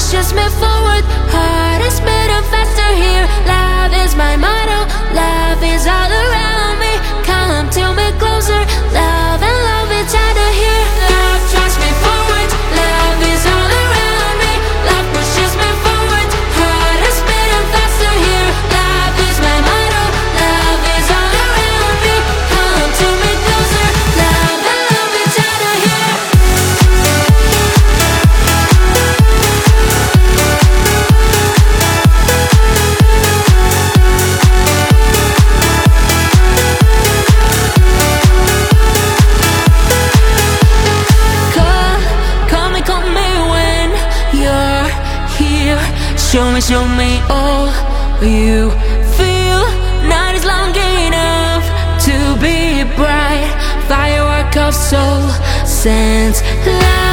pushes me forward. Heart is beating faster here. Love is my motto. Love is all around me. Come to me closer. Love and love each other here. Love drives me forward. Love is all around me. Love pushes me forward. Heart is beating faster here. Love is my motto. Love is all around me. Come to me closer. Love and love each other here. Call me when you're here. Show me all you feel. Night is long enough to be bright. Firework of soul sends light.